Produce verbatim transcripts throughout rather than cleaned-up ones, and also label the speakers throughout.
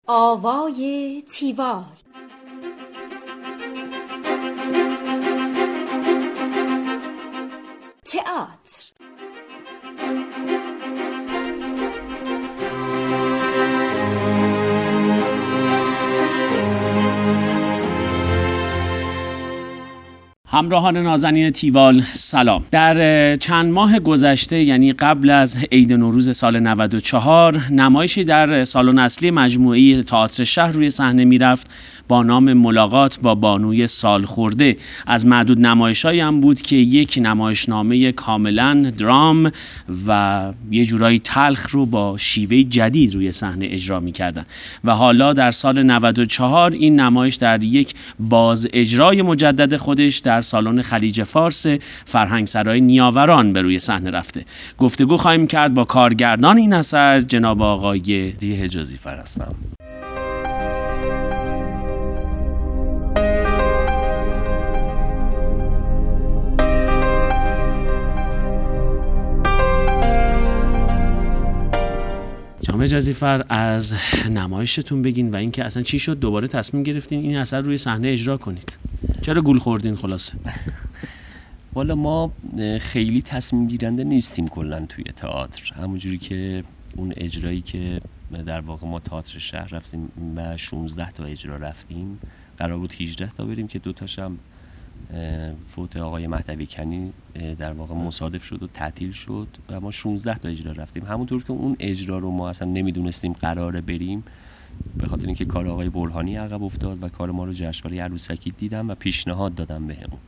Speaker 1: آوای تیوال. تئاتر.
Speaker 2: همراهان نازنین تیوال سلام. در چند ماه گذشته، یعنی قبل از عید نوروز سال نود و چهار، نمایشی در سالن اصلی مجموعه تئاتر شهر روی صحنه میرفت با نام ملاقات با بانوی سالخورده. از معدود نمایش‌هایی هم بود که یک نمایشنامه کاملا درام و یه جورایی تلخ رو با شیوه جدید روی صحنه اجرا می‌کردن و حالا در سال نود و چهار این نمایش در یک باز اجرای مجدد خودش در سالن خلیج فارس فرهنگسرای نیاوران به روی صحنه رفته. گفتگو خواهیم کرد با کارگردان این اثر، جناب آقای
Speaker 3: حجازی فر هستم.
Speaker 2: جناب حجازی فر، از نمایشتون بگین و اینکه اصلا چی شد دوباره تصمیم گرفتین این اثر روی صحنه اجرا کنید؟ چرا گول خوردین خلاصه؟
Speaker 3: والا ما خیلی تصمیم گیرنده نیستیم کلا توی تئاتر. همونجوری که اون اجرایی که در واقع ما تئاتر شهر رفتیم و شانزده تا اجرا رفتیم، قرار بود هجده تا بریم که دوتاش هم فوت آقای مهدوی کنی در واقع مصادف شد و تعطیل شد و ما شانزده تا اجرا رفتیم. همونطور که اون اجرا رو ما اصلا نمیدونستیم قراره بریم، به خاطر اینکه کار آقای برهانی عقب افتاد و کار ما رو جشنواره عروسکی دیدم و پیشنهاد دادم بهمون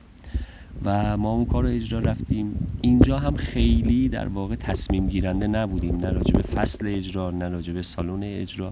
Speaker 3: و ما اون کار رو اجرا رفتیم. اینجا هم خیلی در واقع تصمیم گیرنده نبودیم، نه راجع به فصل اجرا نه راجع به سالن اجرا،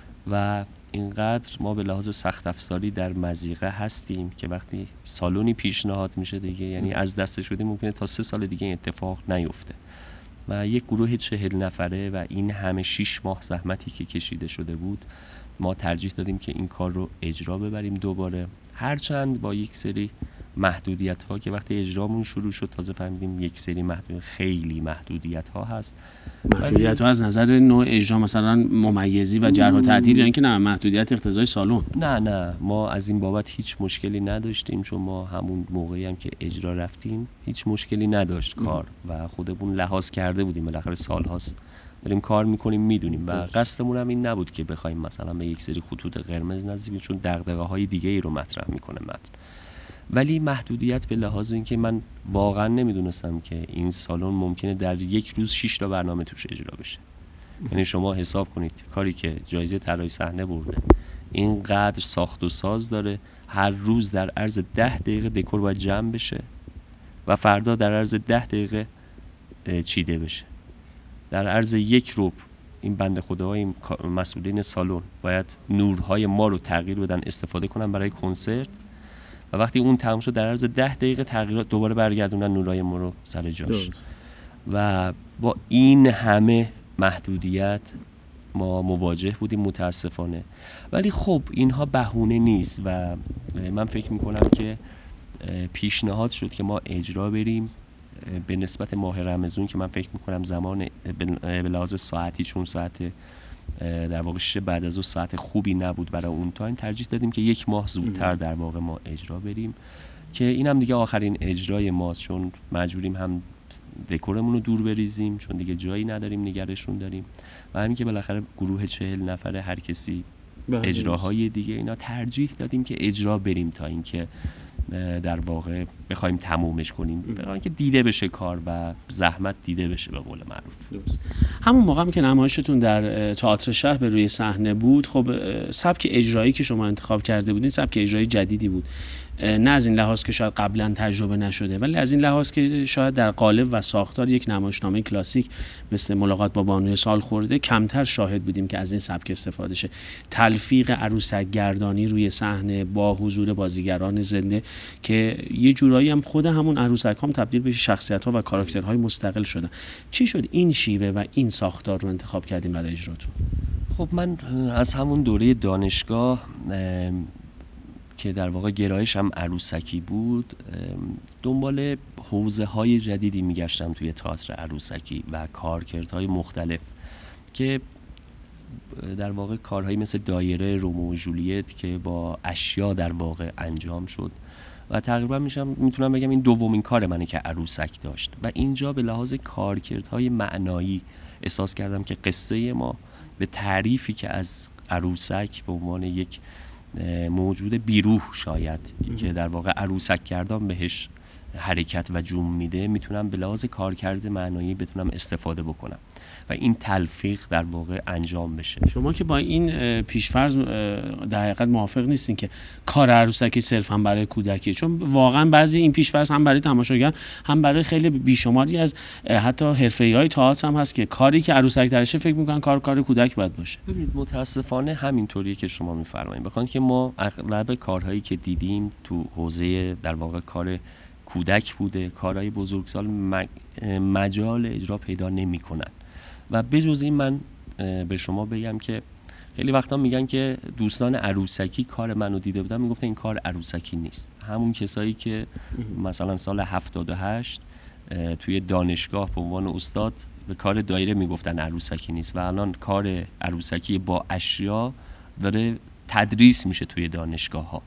Speaker 3: و اینقدر ما به لحاظ سخت افزاری در مضیقه هستیم که وقتی سالونی پیشنهاد میشه دیگه، یعنی از دست شدیم، ممکنه تا سه سال دیگه اتفاق نیفته و یک گروه چهل نفره و این همه شیش ماه زحمتی که کشیده شده بود، ما ترجیح دادیم که این کار رو اجرا ببریم دوباره، هرچند با یک سری محدودیت ها که وقتی اجرامون شروع شد تازه فهمیدیم یک سری محدود خیلی محدودیت ها هست.
Speaker 2: محدودیت ها از نظر نوع اجرا مثلا ممیزی و جرح و تعدیل، یا اینکه نه محدودیت اقتضای سالن؟
Speaker 3: نه نه ما از این بابت هیچ مشکلی نداشتیم، چون ما همون موقعی هم که اجرا رفتیم هیچ مشکلی نداشت کار و خودمون لحاظ کرده بودیم، بالاخره سال هاست داریم کار میکنیم میدونیم و قصدمون هم این نبود که بخوایم مثلا به یک سری خطوط قرمز نزدیک، چون دغدغه های دیگه ای رو مطرح میکنه متن. ولی محدودیت به لحاظ اینکه من واقعا نمیدونستم که این سالن ممکنه در یک روز شش تا برنامه توش اجرا بشه. یعنی شما حساب کنید کاری که جایزه طراحی صحنه برده اینقدر ساخت و ساز داره، هر روز در عرض ده دقیقه دکور باید جمع بشه و فردا در عرض ده دقیقه چیده بشه. در عرض یک روب این بنده خداهای مسئولین سالن باید نورهای ما رو تغییر بدن، استفاده کنن برای کنسرت و وقتی اون تمام شد در عرض ده دقیقه تغییرات دوباره برگردونن نورهای ما رو سر جاش. و با این همه محدودیت ما مواجه بودیم متاسفانه. ولی خب اینها بهونه نیست و من فکر میکنم که پیشنهاد شد که ما اجرا بریم به نسبت ماه رمضان که من فکر میکنم زمان به لحاظ ساعتی، چون ساعت در واقع شش بعد از اون ساعت خوبی نبود برای اون تایم، ترجیح دادیم که یک ماه زودتر در واقع ما اجرا بریم که اینم دیگه آخرین اجرای ماست، چون مجبوریم هم دکورمون رو دور بریزیم چون دیگه جایی نداریم نگرشون داریم و همین که بالاخره گروه چهل نفره هر کسی اجراهای دیگه، اینا ترجیح دادیم که اجرا بریم تا اینکه در واقع بخوایم تمومش کنیم، برای اینکه دیده بشه کار و زحمت دیده بشه به قول معروف.
Speaker 2: همون موقع هم که نمایشتون در تئاتر شهر به روی صحنه بود، خب سبک اجرایی که شما انتخاب کرده بودین سبک اجرایی جدیدی بود، نه از این لحاظ که شاید قبلا تجربه نشده، ولی از این لحاظ که شاید در قالب و ساختار یک نمایشنامه کلاسیک مثل ملاقات با بانوی سالخورده کمتر شاهد بودیم که از این سبک استفاده شه. تلفیق عروسک گردانی روی صحنه با حضور بازیگران زنده که یه جورایی هم خود همون عروسک هم تبدیل به شخصیت‌ها و کاراکترهای مستقل شدن. چی شد این شیوه و این ساختار رو انتخاب کردیم برای اجراتون؟
Speaker 3: خب من از همون دوره دانشگاه که در واقع گرایش هم عروسکی بود، دنبال حوزه های جدیدی میگشتم توی تئاتر عروسکی و کارکردهای مختلف که در واقع کارهایی مثل دایره، رومئو و جولیت که با اشیا در واقع انجام شد و تقریبا میشم میتونم بگم این دومین کار منه که عروسک داشت و اینجا به لحاظ کارکردهای معنایی احساس کردم که قصه ما به تعریفی که از عروسک به عنوان یک موجود بیروح شاید که در واقع عروسک گردان بهش حرکت و جون میده میتونم به لحاظ کارکرد معنایی بتونم استفاده بکنم و این تلفیق در واقع انجام بشه.
Speaker 2: شما که با این پیشفرض در حقیقت موافق نیستین که کار عروسکی صرفا برای کودکی، چون واقعا بعضی این پیشفرض هم برای تماشاگر هم برای خیلی بیشماری از حتی حرفه‌ای‌های تئاتر هم هست که کاری که عروسک درشه فکر میکنن کار کار کودک باید باشه.
Speaker 3: ببینید متاسفانه همینطوریه که شما میفرمایید، بخاطر که ما اغلب کارهایی که دیدیم تو حوزه در واقع کار کودک بوده، کارهای بزرگسال مجال اجرا پیدا نمی‌کنن و بجز این من به شما بگم که خیلی وقتا میگن که دوستان عروسکی کار منو دیده بودن میگفتن این کار عروسکی نیست. همون کسایی که مثلا سال هفتاد و هشت توی دانشگاه به عنوان استاد به کار دایره میگفتن عروسکی نیست و الان کار عروسکی با اشیا داره تدریس میشه توی دانشگاه ها.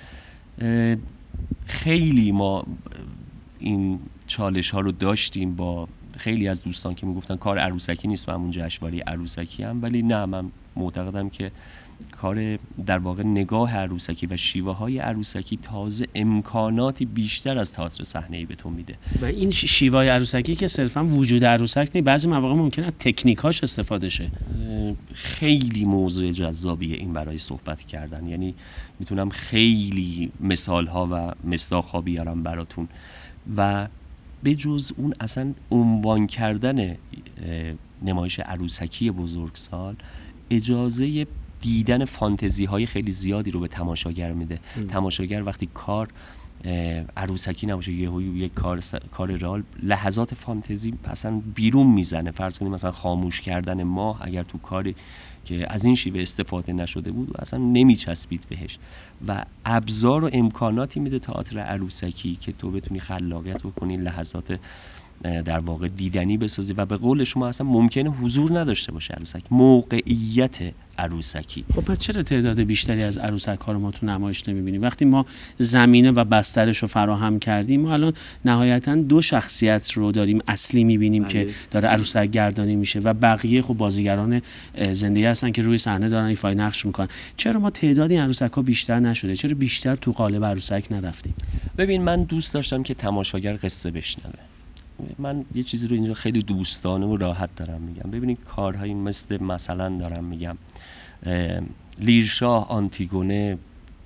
Speaker 3: خیلی ما این چالش ها رو داشتیم با خیلی از دوستان که میگفتن کار عروسکی نیست و همون جشنواره عروسکی هم، ولی نه، من معتقدم که کار در واقع نگاه عروسکی و شیوه های عروسکی تازه امکاناتی بیشتر از تئاتر صحنه‌ای به تو میده
Speaker 2: و این شیوه عروسکی که صرفا وجود عروسک نیست، بعضی مواقع ممکنه از تکنیکاش استفاده شه.
Speaker 3: خیلی موضوع جذابیه این برای صحبت کردن، یعنی میتونم خیلی مثال ها و مصداق ها بیارم براتون و به جز اون اصلا عنوان کردن نمایش عروسکی بزرگسال اجازه دیدن فانتزی های خیلی زیادی رو به تماشاگر میده. ام. تماشاگر وقتی کار عروسکی نباشه یهو یک کار کار رئال، لحظات فانتزی اصلا بیرون میزنه. فرض کنیم مثلا خاموش کردن ماه اگر تو کاری که از این شیوه استفاده نشده بود اصلا نمیچسبید بهش و ابزار و امکاناتی میده تئاتر عروسکی که تو بتونی خلاقیت بکنی، لحظات در واقع دیدنی بسازی و به قول شما اصلا ممکنه حضور نداشته باشه عروسک، موقعیت عروسکی.
Speaker 2: خب پس چرا تعداد بیشتری از عروسک ها رو ما تو نمایش نمیبینیم؟ وقتی ما زمینه و بسترش رو فراهم کردیم، ما الان نهایتا دو شخصیت رو داریم اصلی میبینیم بله. که داره عروسک گردانی میشه و بقیه خب بازیگران زنده هستن که روی صحنه دارن ایفای نقش میکنن. چرا ما تعدادی عروسک ها بیشتر نشده؟ چرا بیشتر تو قالب عروسک نرفتیم؟
Speaker 3: ببین من دوست داشتم که تماشاگر قصه بشنوه. من یه چیزی رو اینجا خیلی دوستانه و راحت دارم میگم. ببینید کارهایی مثل مثلا دارم میگم لیرشاه، آنتیگونه،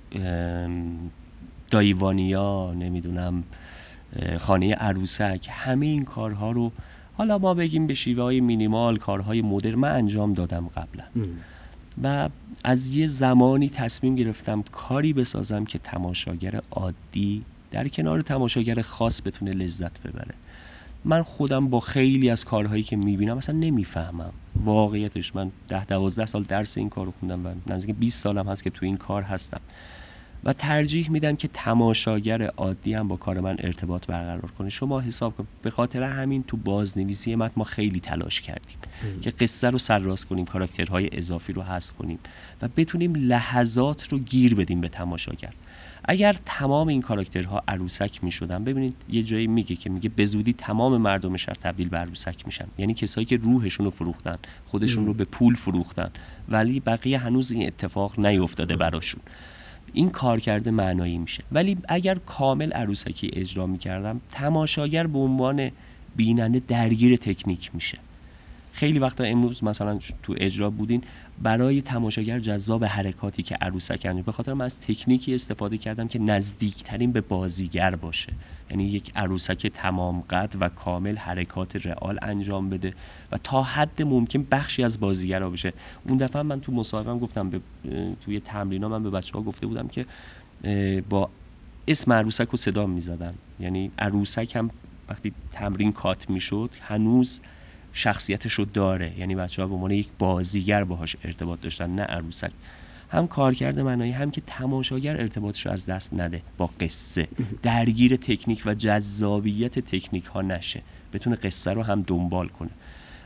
Speaker 3: دایوانیا، نمیدونم خانه عروسک، همه این کارها رو حالا ما بگیم به شیوه های مینیمال، کارهای مدرن من انجام دادم قبلا و از یه زمانی تصمیم گرفتم کاری بسازم که تماشاگر عادی در کنار تماشاگر خاص بتونه لذت ببره. من خودم با خیلی از کارهایی که میبینم اصلا نمیفهمم واقعیتش. من ده دوازده سال درس این کارو خوندم و نزدیک بیست سالم هست که تو این کار هستم و ترجیح میدم که تماشاگر عادی هم با کار من ارتباط برقرار کنه. شما حساب کن به خاطر همین تو بازنویسی متن ما خیلی تلاش کردیم ام. که قصه رو سرراست کنیم، کاراکترهای اضافی رو حذف کنیم و بتونیم لحظات رو گیر بدیم به تماشاگر. اگر تمام این کاراکترها عروسک میشدن، ببینید یه جایی میگه که میگه به زودی تمام مردم شهر تبدیل به عروسک میشن، یعنی کسایی که روحشون رو فروختن، خودشون رو به پول فروختن ولی بقیه هنوز این اتفاق نیفتاده براشون. این کار کرده معنایی میشه. ولی اگر کامل عروسکی اجرا میکردم تماشاگر به عنوان بیننده درگیر تکنیک میشه. خیلی وقتا امروز مثلا تو اجرا بودین برای تماشاگر جذاب حرکاتی که عروسک انجام، به خاطر من از تکنیکی استفاده کردم که نزدیکترین به بازیگر باشه، یعنی یک عروسک تمام قد و کامل حرکات رئال انجام بده و تا حد ممکن بخشی از بازیگرا بشه. اون دفعه من تو مصاحبه‌ام گفتم به توی تمرینا من به بچه‌ها گفته بودم که با اسم عروسک رو صدا می‌زدن، یعنی عروسک هم وقتی تمرین کات میشد هنوز شخصیتش رو داره، یعنی بچه‌ها به عنوان یک بازیگر باهاش ارتباط داشتن نه عروسک. هم کارکرد معنایی هم که تماشاگر ارتباطش رو از دست نده با قصه، درگیر تکنیک و جذابیت تکنیک ها نشه، بتونه قصه رو هم دنبال کنه.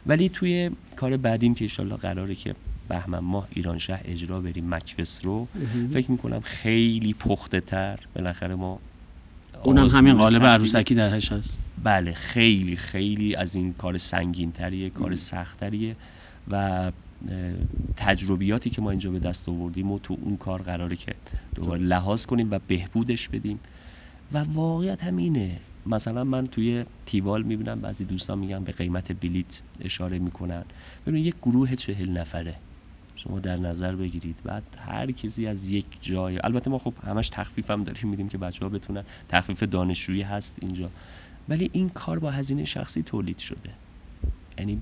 Speaker 3: ولی توی کار بعدیم که انشالله قراره که بهمن ماه ایران شهر اجرا بریم مکبث رو، فکر میکنم خیلی پخته تر، بالاخره ما
Speaker 2: اونم همین قالب عروسکی درش هست.
Speaker 3: بله خیلی خیلی از این کار سنگین تریه، کار سخت تریه و تجربیاتی که ما اینجا به دست آوردیم و تو اون کار قراره که دوباره لحاظ کنیم و بهبودش بدیم. و واقعیت همینه. مثلا من توی تیوال میبینم بعضی دوستان میگن به قیمت بلیت اشاره میکنن. ببین یک گروه چهل نفره شما در نظر بگیرید، بعد هر کسی از یک جای، البته ما خب همش تخفیف هم داریم میدیم که بچه‌ها بتونن، تخفیف دانشجویی هست اینجا، ولی این کار با هزینه شخصی تولید شده. یعنی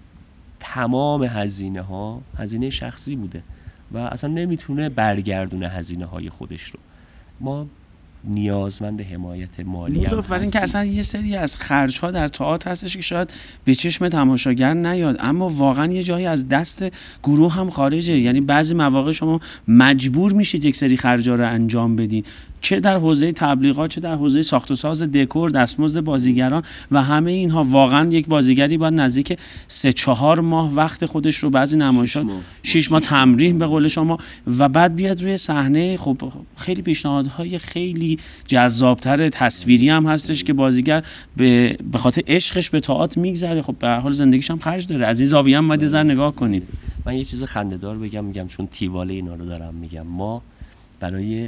Speaker 3: تمام هزینه ها هزینه شخصی بوده و اصلا نمیتونه برگردونه هزینه های خودش رو. ما نیازمند حمایت مالی هم
Speaker 2: هستیم. که اصلا یه سری از خرج ها در تئاتر هستش که شاید به چشم تماشاگر نیاد، اما واقعا یه جایی از دست گروه هم خارجه. یعنی بعضی مواقع شما مجبور میشید یک سری خرجا رو انجام بدید، چه در حوزه تبلیغات، چه در حوزه ساخت و ساز دکور، دستمزد بازیگران و همه اینها. واقعا یک بازیگری باید نزدیک سه چهار ماه وقت خودش رو بعضی نمایشات شش ماه تمرین به قول شما و بعد بیاد روی صحنه. خب خیلی پیشنهادهای خیلی جذابتر تصویری هم هستش که بازیگر به به خاطر عشقش به تئاتر میگذره. خب به هر حال زندگیش هم خرج داره. از این زاویه هم باید یه ذره نگاه کنید.
Speaker 3: من یه چیز خنده‌دار بگم میگم چون تیواله اینا رو دارم میگم، ما برای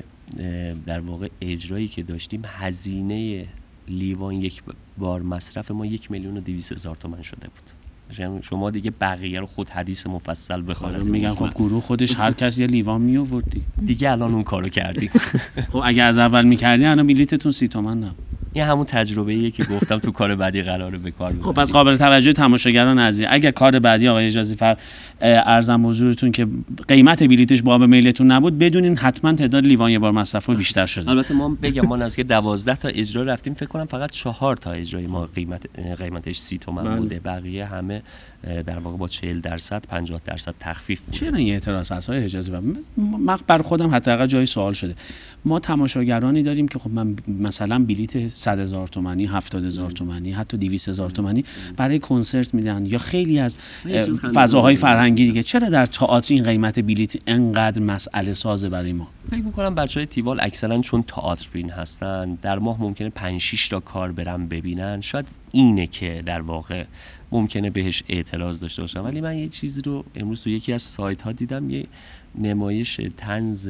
Speaker 3: در واقع اجرایی که داشتیم هزینه لیوان یک بار مصرف ما یک میلیون و دویست هزار تومان شده بود. شما دیگه بقیه رو خود حدیث مفصل بخواد.
Speaker 2: میگن خب گروه خودش هر کس یه لیوان می آورد
Speaker 3: دیگه الان اون کارو کردیم.
Speaker 2: خب اگه از اول می‌کردی الان بلیتتون سی تومن نه.
Speaker 3: این همون تجربه‌ایه که گفتم تو کار بعدی قراره به کار ببریم.
Speaker 2: خب پس قابل توجه تماشاگران عزیز، اگه کار بعدی آقای اجازی فر ارزم حضورتون که قیمت بلیتش باب میلتون نبود، بدونین حتما تعداد لیوان یه بار مصرف بیشتر شده.
Speaker 3: البته ما بگم ما نزدیک دوازده تا اجرا رفتیم، فکر کنم فقط چهار تا اجرای ما قیمت قیمتش سی تومن بوده، بقیه همه در واقع با چهل درصد پنجاه درصد تخفیف بوده.
Speaker 2: چرا این اعتراض هست های اجازی فر؟ من بر خودم حداقل جای سوال شده. ما تماشاگرانی داریم که خب من مثلا بلیت صد هزار تومانی، هفتاد هزار تومانی، حتی دویست هزار تومانی برای کنسرت میدن یا خیلی از فضاهای فرهنگی دیگه. چرا در تئاتر این قیمت بلیت انقدر مسئله سازه برای ما؟
Speaker 3: فکر می‌کنم بچهای تیوال اکثرا چون تئاتر بین هستن، در ماه ممکنه پنج شش تا کار برن ببینن، شاید اینه که در واقع ممکنه بهش اعتراض داشته باشن. ولی من یه چیزی رو امروز تو یکی از سایت ها دیدم، یه نمایش طنز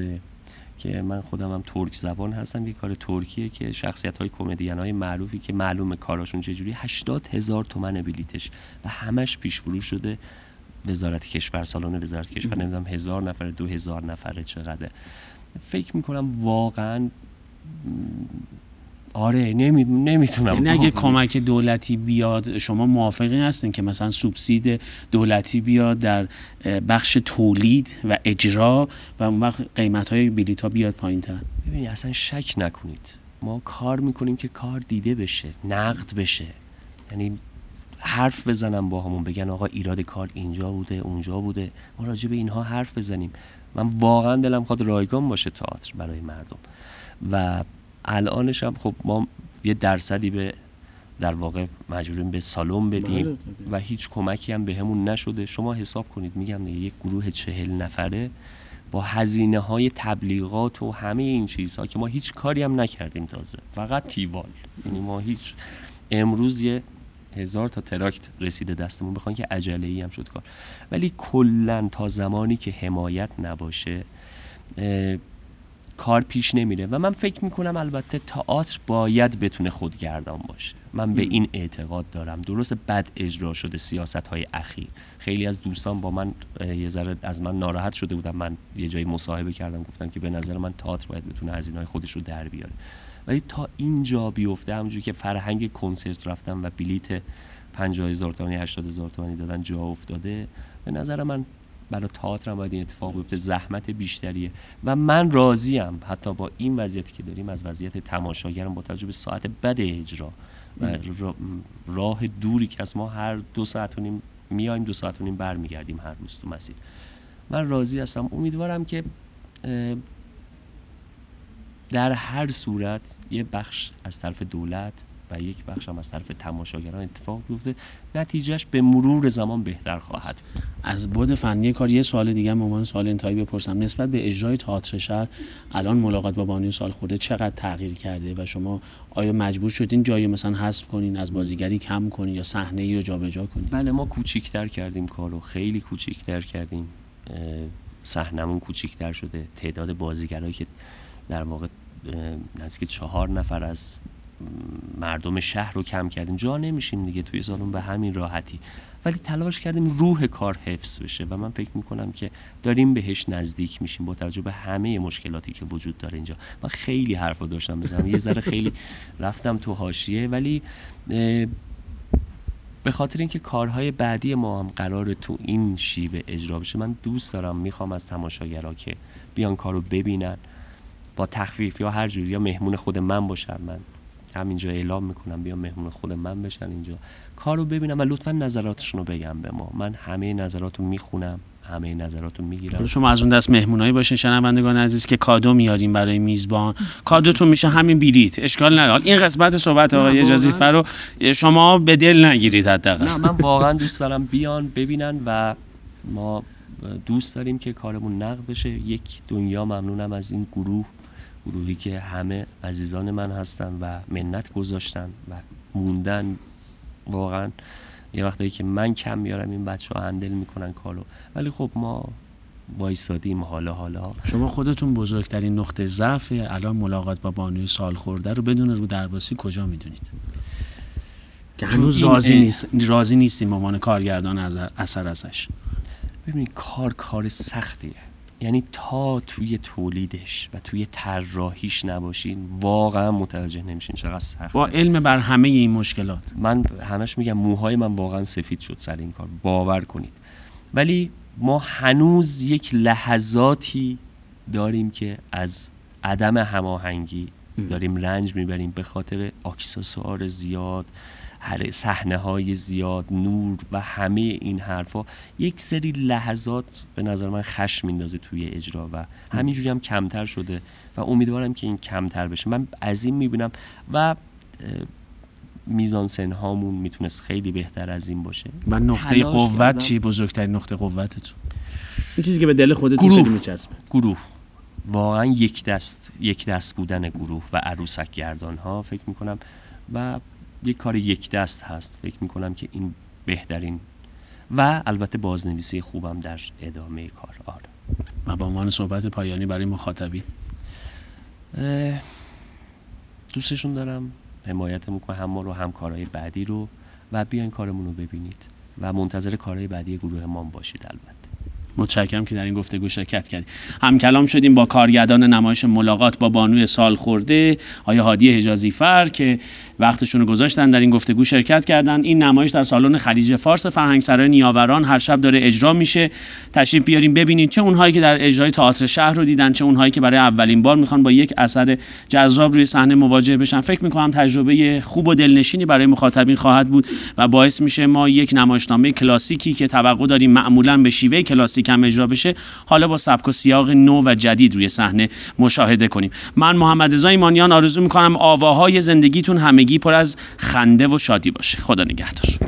Speaker 3: که من خودم هم ترک زبان هستم، یه کار ترکیه که شخصیت های کمدین های معروفی که معلومه کاراشون چجوری، هشتاد هزار تومن بلیتش و همش پیش فروش شده. وزارت کشور، سالن وزارت کشور نمیدونم هزار نفره دو هزار نفره چقدره. فکر میکنم واقعا آره نمیتونم.
Speaker 2: یعنی اگه کمک دولتی بیاد شما موافقی هستین که مثلا سوبسید دولتی بیاد در بخش تولید و اجرا و اون وقت قیمت‌های بلیط‌ها بیاد پایین‌تر؟
Speaker 3: ببینید اصلا شک نکنید ما کار میکنیم که کار دیده بشه، نقد بشه. یعنی حرف بزنم با همون، بگن آقا ایراد کار اینجا بوده اونجا بوده، ما راجع به اینها حرف بزنیم. من واقعا دلم خواد رایگان باشه تئاتر برای مردم و الانش هم خب ما یه درصدی به در واقع مجبوریم به سالن بدیم و هیچ کمکی هم بهمون نشده. شما حساب کنید، میگم یک گروه چهل نفره با هزینه های تبلیغات و همه این چیزها که ما هیچ کاری هم نکردیم، تازه فقط تیوال. یعنی ما هیچ امروز یه هزار تا تراکت رسیده دستمون، بخوان که عجله‌ای هم شد کار. ولی کلا تا زمانی که حمایت نباشه کار پیش نمیره و من فکر میکنم البته تئاتر باید بتونه خودگردان باشه. من به این اعتقاد دارم. درست بد اجرا شده سیاست‌های اخیر، خیلی از دوستان با من یه ذره از من ناراحت شده بودن. من یه جایی مصاحبه کردم گفتم که به نظر من تئاتر باید بتونه هزینه‌های خودش رو در بیاره، ولی تا اینجا بیفته همونجوری که فرهنگ کنسرت رفتن و بلیت پنجاه هزار تومانی هشتاد هزار تومانی دادن جا افتاده، به نظر من برای تئاتر هم باید این اتفاق بیفته. زحمت بیشتریه و من راضیم حتی با این وضعیتی که داریم از وضعیت تماشاگرم، با توجه به ساعت بد اجرا و راه دوری که از ما هر دو ساعت و نیم میایم دو ساعت و نیم برمیگردیم هر روز تو مسیر. من راضی هستم. امیدوارم که در هر صورت یه بخش از طرف دولت و یک بخش هم از طرف تماشاگران اتفاق بیفته، نتیجهش به مرور زمان بهتر خواهد بود.
Speaker 2: از بعد فنی کار یه سوال دیگه هم به عنوان سوال انتهایی بپرسم، نسبت به اجرای تئاتر شهر الان ملاقات با بانوی سالخورده چقدر تغییر کرده و شما آیا مجبور شدین جایی مثلا حذف کنین، از بازیگری کم کنین یا صحنه‌ای رو جابجا کنین؟
Speaker 3: بله، ما کوچیک‌تر کردیم کارو، خیلی کوچیک‌تر کردیم، صحنمون کوچیک‌تر شده، تعداد بازیگرایی که در واقع نزدیک چهار نفر از مردم شهر رو کم کردیم، جا نمیشیم دیگه توی سالن به همین راحتی، ولی تلاش کردیم روح کار حفظ بشه و من فکر میکنم که داریم بهش نزدیک میشیم با توجه به همه مشکلاتی که وجود داره اینجا. من خیلی حرفا داشتم بزنم، یه ذره خیلی رفتم تو حاشیه، ولی به خاطر اینکه کارهای بعدی ما هم قراره تو این شیوه اجرا بشه، من دوست دارم، میخوام از تماشاگرها که بیان کارو ببینن با تخفیف یا هر جوری، یا مهمون خود من باشن. من همینجا اعلام میکنم بیان مهمون خود من بشن اینجا کارو ببینم و لطفا نظراتشون رو بگم به ما. من همه نظراتو میخونم، همه نظراتو میگیرم.
Speaker 2: شما از اون دست مهمونایی باشین شنوندگان عزیز که کادو میاریم برای میزبان، کادوتون میشه همین بلیت، اشکال نداره. این قسمت صحبت آقای اجازیفر رو شما به دل نگیرید حداقل.
Speaker 3: نه، من واقعا دوست دارم بیان ببینن و ما دوست داریم که کارمون نقد بشه. یک دنیا ممنونم از این گروه، گروهی که همه عزیزان من هستن و منت گذاشتن و موندن. واقعا یه وقتایی که من کم میارم این بچه‌ها هندل میکنن کارو، ولی خب ما وایسادیم. حالا حالا
Speaker 2: شما خودتون بزرگترین نقطه ضعف الان ملاقات با بانوی سالخورده رو بدون رو درباسی کجا میدونید که هنوز راضی نیست راضی نیستیم به عنوان کارگردان از اثر ازش؟
Speaker 3: ببینید، کار کار سختیه، یعنی تا توی تولیدش و توی طراحیش نباشین واقعا متوجه نمیشین چقدر سخته.
Speaker 2: با علم بر همه این مشکلات،
Speaker 3: من همش میگم موهای من واقعا سفید شد سر این کار، باور کنید. ولی ما هنوز یک لحظاتی داریم که از عدم هماهنگی داریم رنج میبریم به خاطر آکسسوار زیاد، صحنه های زیاد، نور و همه این حرفا. یک سری لحظات به نظر من خشم میندازه توی اجرا و همینجوری هم کمتر شده و امیدوارم که این کمتر بشه. من از این میبینم و میزانسن هامون میتونست خیلی بهتر از این باشه.
Speaker 2: و نقطه قوت چی؟ بزرگترین نقطه قوتتون این چیزی که به دل خودتون خیلی میچسبه؟
Speaker 3: گروه، واقعا یک دست یک دست بودن گروه و عروسک گردان ها فکر میکنم و یک کار یک دست هست. فکر میکنم که این بهترین و البته بازنویسی خوبم در ادامه کار. آره.
Speaker 2: و با عنوان صحبت پایانی برای مخاطبین،
Speaker 3: دوستشون دارم، حمایت میکنم هم ما رو هم کارهای بعدی رو و بیاین کارمون رو ببینید و منتظر کارهای بعدی گروه ما باشید. البته
Speaker 2: متشکرم که در این گفتگو شرکت کردید. هم کلام شدیم با کارگردان نمایش ملاقات با بانوی سالخورده آقای هادی حجازیفر که وقتشون رو گذاشتن در این گفتگو شرکت کردن. این نمایش در سالن خلیج فارس فرهنگسرای نیاوران هر شب داره اجرا میشه. تشریف بیارین ببینید، چه اونهایی که در اجرای تئاتر شهر رو دیدن، چه اونهایی که برای اولین بار میخوان با یک اثر جذاب روی صحنه مواجه بشن. فکر میکنم تجربه خوب و دلنشینی برای مخاطبین خواهد بود و باعث میشه ما یک نمایشنامه کلاسیکی که توقع داریم معمولا به شیوه کلاسیک هم اجرا بشه، حالا با سبک و سیاق نو و جدید روی صحنه مشاهده کنیم. من محمد رضا ایمانیان آرزو میکنم آواهای زندگیتون همگی پر از خنده و شادی باشه. خدا نگهدار.